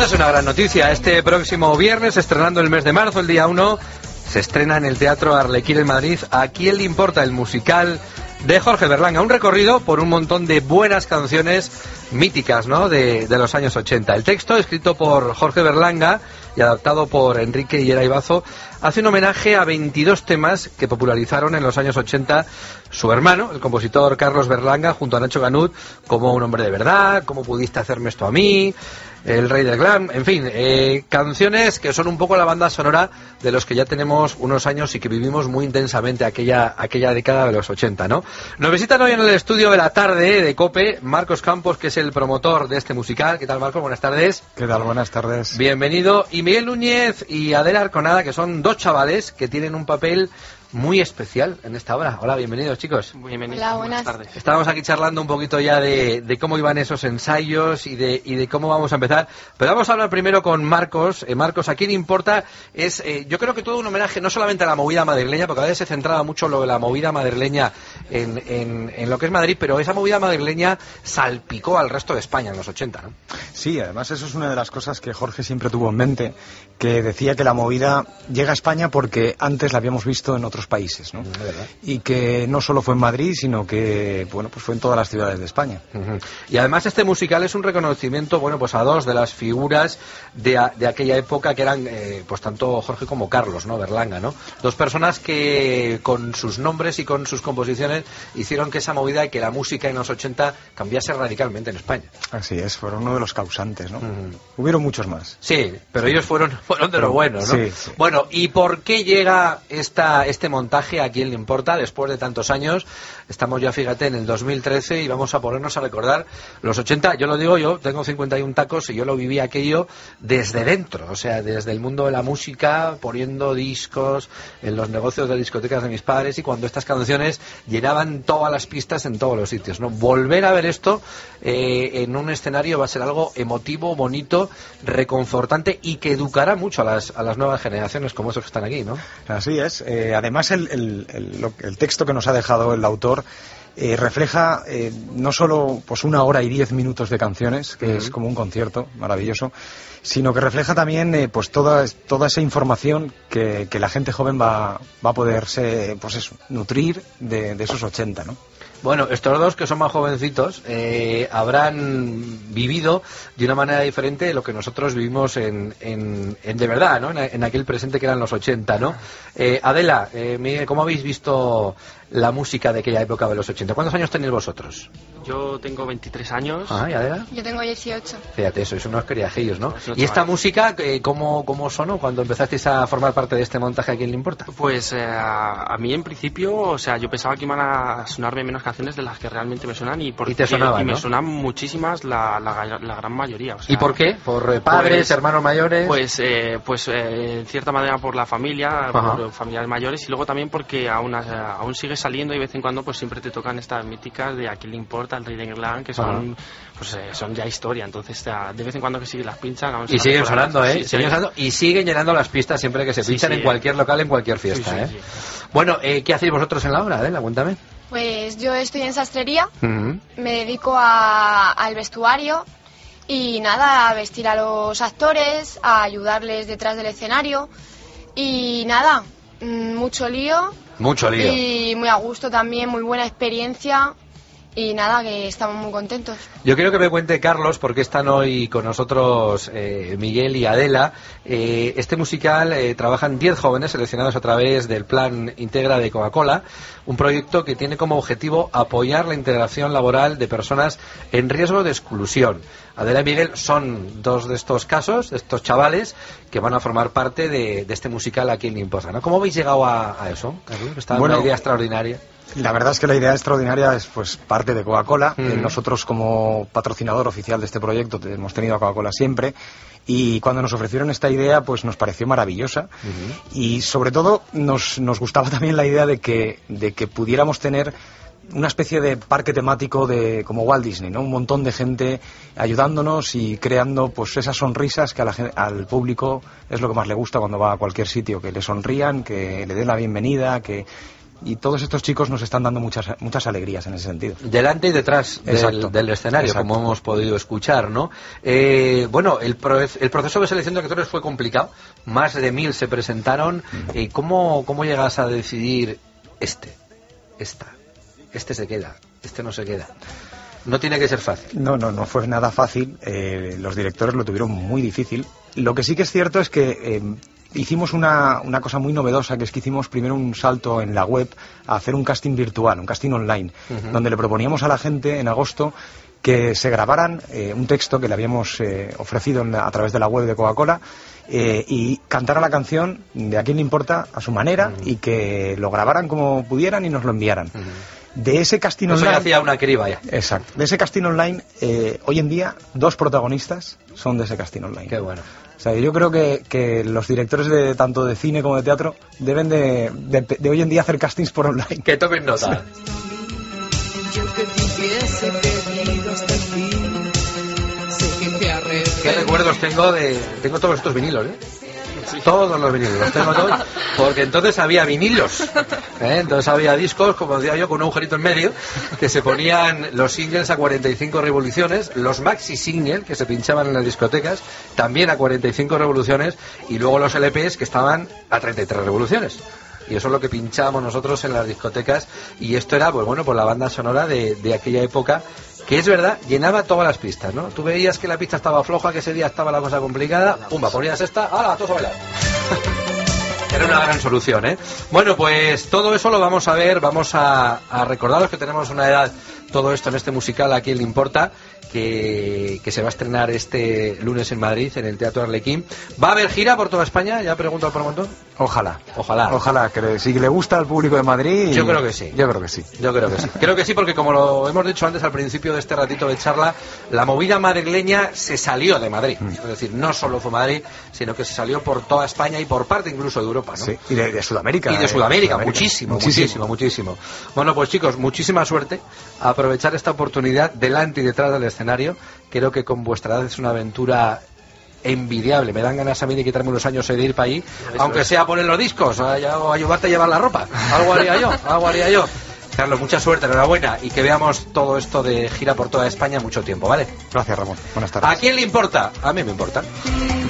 es una gran noticia. Este próximo viernes, estrenando el mes de marzo, el día 1, se estrena en el Teatro Arlequín en Madrid ¿A quién le importa?, el musical de Jorge Berlanga. Un recorrido por un montón de buenas canciones míticas, ¿no?, de los años 80. El texto, escrito por Jorge Berlanga y adaptado por Enrique Higuera Ibazo, hace un homenaje a 22 temas que popularizaron en los años 80 su hermano, el compositor Carlos Berlanga, junto a Nacho Canut, como Un hombre de verdad, Cómo pudiste hacerme esto a mí, El rey del glam, en fin, canciones que son un poco la banda sonora de los que ya tenemos unos años y que vivimos muy intensamente aquella década de los 80, ¿no? Nos visitan hoy en el estudio de la tarde de COPE Marcos Campos, que es el promotor de este musical. ¿Qué tal, Marcos? Buenas tardes. ¿Qué tal? Buenas tardes. Bienvenido. Y Miguel Núñez y Adela Arconada, que son dos chavales que tienen un papel muy especial en esta obra. Hola, bienvenidos, chicos. Bienvenidos. Hola, buenas tardes. Estábamos aquí charlando un poquito ya de cómo iban esos ensayos y de cómo vamos a empezar. Pero vamos a hablar primero con Marcos. Marcos, ¿a quién importa? Es, yo creo que todo un homenaje no solamente a la movida madrileña, porque a veces se centraba mucho lo de la movida madrileña en lo que es Madrid, pero esa movida madrileña salpicó al resto de España en los 80, ¿no? Sí, además eso es una de las cosas que Jorge siempre tuvo en mente, que decía que la movida llega a España porque antes la habíamos visto en otros países, ¿no? Y que no solo fue en Madrid, sino que, bueno, pues fue en todas las ciudades de España. Y además este musical es un reconocimiento, bueno, pues a dos de las figuras de aquella época, que eran, pues tanto Jorge como Carlos, ¿no?, Berlanga, ¿no? Dos personas que con sus nombres y con sus composiciones hicieron que esa movida y que la música en los 80 cambiase radicalmente en España. Así es, fueron uno de los causantes, ¿no? Hubieron muchos más. Sí, pero ellos fueron de lo bueno, ¿no? Sí, sí. Bueno, ¿y por qué llega este montaje? ¿A quién le importa? Después de tantos años, estamos ya, fíjate, en el 2013 y vamos a ponernos a recordar los 80. Yo lo digo, yo tengo 51 tacos y yo lo viví aquello desde dentro, o sea, desde el mundo de la música, poniendo discos en los negocios de discotecas de mis padres, y cuando estas canciones llenaban todas las pistas en todos los sitios, ¿no? Volver a ver esto en un escenario va a ser algo emotivo, bonito, reconfortante y que educará mucho a las nuevas generaciones como esos que están aquí, ¿no? Así es. Además, el texto que nos ha dejado el autor refleja no solo pues 1 hora y 10 minutos de canciones, que es como un concierto maravilloso, sino que refleja también pues toda esa información que la gente joven va a poderse, pues eso, nutrir de esos 80, ¿no? Bueno, estos dos que son más jovencitos habrán vivido de una manera diferente lo que nosotros vivimos en de verdad, ¿no? En aquel presente que eran los 80, ¿no? Adela, Miguel, ¿cómo habéis visto la música de aquella época de los 80? ¿Cuántos años tenéis vosotros? Yo tengo 23 años. ¿Y Adela? Yo tengo 18. Fíjate, sois unos criajillos, ¿no? No, ¿Y esta música cómo sonó cuando empezasteis a formar parte de este montaje? ¿A quién le importa? Pues a mí en principio, o sea, yo pensaba que iban a sonarme menos canciones de las que realmente me suenan y te sonaban, y me ¿no? sonan muchísimas la gran mayoría. O sea, ¿y por qué? ¿Por padres, hermanos mayores? Pues en cierta manera por la familia, por familiares mayores, y luego también porque aún sigue saliendo y de vez en cuando pues siempre te tocan estas míticas de A quién le importa, El rey del glam, que son son ya historia. Entonces de vez en cuando que las pinchan aún y siguen sonando, sí, siguen sonando y siguen llenando las pistas siempre que se pinchan en cualquier local, en cualquier fiesta. Sí. Bueno, ¿qué hacéis vosotros en la obra, Adela? Cuéntame. Pues yo estoy en sastrería, me dedico al vestuario y nada, a vestir a los actores, a ayudarles detrás del escenario y nada, mucho lío. Mucho lío. Y muy a gusto también, muy buena experiencia. Y nada, que estamos muy contentos. Yo quiero que me cuente Carlos, porque están hoy con nosotros Miguel y Adela. Este musical trabajan 10 jóvenes seleccionados a través del Plan Integra de Coca-Cola, un proyecto que tiene como objetivo apoyar la integración laboral de personas en riesgo de exclusión. Adela y Miguel son dos de estos casos, de estos chavales que van a formar parte de este musical A quién le importa, ¿no? ¿Cómo habéis llegado a eso, Carlos? Está una idea extraordinaria. La verdad es que la idea extraordinaria es pues parte de Coca-Cola. Nosotros, como patrocinador oficial de este proyecto, hemos tenido a Coca-Cola siempre, y cuando nos ofrecieron esta idea pues nos pareció maravillosa. Y sobre todo nos gustaba también la idea de que pudiéramos tener una especie de parque temático como Walt Disney, ¿no? Un montón de gente ayudándonos y creando pues esas sonrisas que al público es lo que más le gusta cuando va a cualquier sitio, que le sonrían, que le den la bienvenida, que y todos estos chicos nos están dando muchas alegrías en ese sentido. Delante y detrás del escenario, exacto, como hemos podido escuchar, ¿no? Bueno, el proceso de selección de actores fue complicado, más de 1000 se presentaron. ¿Cómo llegas a decidir este se queda, este no se queda? No tiene que ser fácil. No fue nada fácil. Los directores lo tuvieron muy difícil. Lo que sí que es cierto es que hicimos una cosa muy novedosa, que es que hicimos primero un salto en la web a hacer un casting virtual, un casting online, donde le proponíamos a la gente en agosto que se grabaran un texto que le habíamos ofrecido a través de la web de Coca-Cola, y cantara la canción de A quién le importa a su manera, y que lo grabaran como pudieran y nos lo enviaran. De ese casting online... Eso hacía una criba ya. Exacto. De ese casting online, hoy en día, 2 protagonistas son de ese casting online. Qué bueno. O sea, yo creo que los directores tanto de cine como de teatro deben de hoy en día hacer castings por online. Que tomen nota. Qué recuerdos tengo todos estos vinilos, Sí. Todos los vinilos, los tengo todos, porque entonces había vinilos, entonces había discos, como decía yo, con un agujerito en medio, que se ponían los singles a 45 revoluciones, los maxi singles que se pinchaban en las discotecas, también a 45 revoluciones, y luego los LPs que estaban a 33 revoluciones. Y eso es lo que pinchábamos nosotros en las discotecas, y esto era, pues bueno, por la banda sonora de aquella época, que es verdad, llenaba todas las pistas, ¿no? Tú veías que la pista estaba floja, que ese día estaba la cosa complicada, pumba, ponías esta, ¡hala, todos a bailar! Era una gran solución, ¿eh? Bueno, pues todo eso lo vamos a ver, vamos a recordaros que tenemos una edad, todo esto en este musical, ¿A quién le importa?, que se va a estrenar este lunes en Madrid, en el Teatro Arlequín. ¿Va a haber gira por toda España? ¿Ya he preguntado por un montón? Ojalá, que si le gusta al público de Madrid... Yo creo que sí. Creo que sí, porque como lo hemos dicho antes al principio de este ratito de charla, la movida madrileña se salió de Madrid. Es decir, no solo fue Madrid, sino que se salió por toda España y por parte incluso de Europa, ¿no? Sí, y de Sudamérica. Y de Sudamérica, muchísimo. Bueno, pues chicos, muchísima suerte. Aprovechar esta oportunidad delante y detrás del escenario. Creo que con vuestra edad es una aventura envidiable. Me dan ganas a mí de quitarme unos años de ir para allí, aunque sea poner los discos o ayudarte a llevar la ropa. Algo haría yo. Carlos, mucha suerte, enhorabuena, y que veamos todo esto de gira por toda España mucho tiempo, ¿vale? Gracias, Ramón. Buenas tardes. ¿A quién le importa? A mí me importa.